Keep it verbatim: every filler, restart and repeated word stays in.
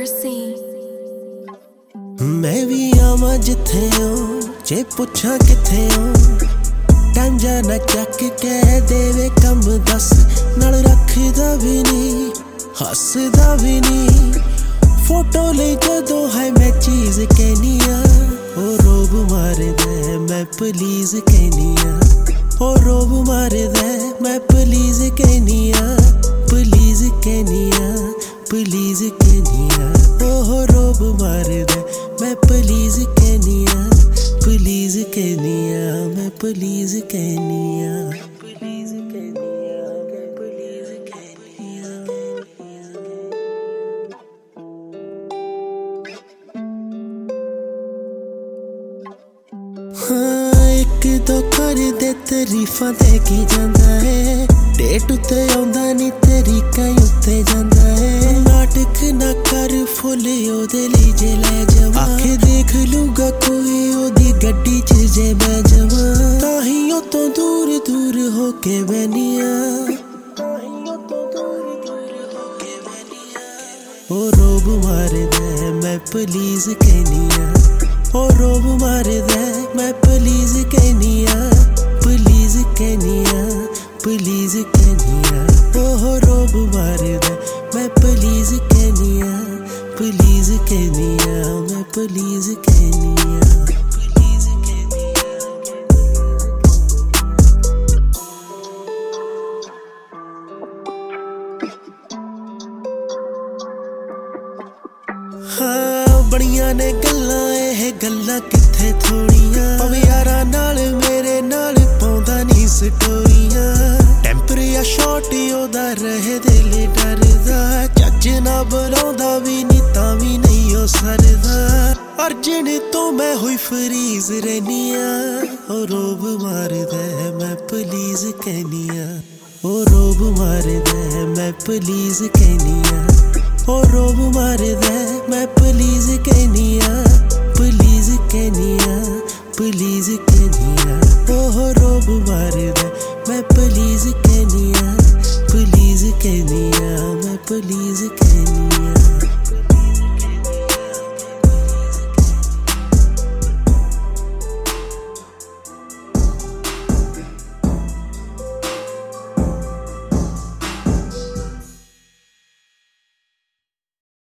Mercy मैं भी आवां जिथे हो जे पुछां किथे हो टाइम जाना चक कह देवे कम दस नाल रखदा भी नहीं हसदा भी नहीं फोटो ले जदों है मैं चीज कहनिया ओ रोब मार दे मैं प्लीज कहनिया ओ रोब मार दे मैं प्लीज कहनिया प्लीज कहनिया प्लीज कहनिया ओ रोब मार दे मैं प्लीज कहनिया प्लीज कहनिया मैं प्लीज कहनिया प्लीज कहनिया मैं प्लीज कहनिया हाँ एक दो कर दे तारीफां दे की जांदा है डेट उत्ते आउंदा नी तरीका उत्ते जांदा है नाटक ना कर फुल ओदे ली जे ले जावां आखे देख लूंगा कोई ओदी गड्डी च जे मैं जावां ताही ओ तो दूर दूर होके बनिया ताही ओ तो दूर दूर होके बनिया ओ रोब मार दे मैं प्लीज कहनिया ओ रोब मार दे मैं प्लीज कहनिया प्लीज कहनिया प्लीज कहनिया ओ रोब मार दे मैं प्लीज कहनिया प्लीज कहनिया मैं प्लीज कहनिया प्लीज कहनिया हाँ बड़ियां ने गल्लां एह गल्लां किथे थोड़ियां पवे यारां नाल मेरे नाल पाउंदा नी स्टोरियां टेंपर या शॉट ओदा रहे दिल डरदा जज ना बुलाउंदा भी नी तां भी नहीं ओ सरदा अर्जन तो मैं हुई फरीज रहनिया ओ रोब मार दे मैं प्लीज कहनिया ओ रोब मार दे मैं प्लीज कहनिया ओ रोब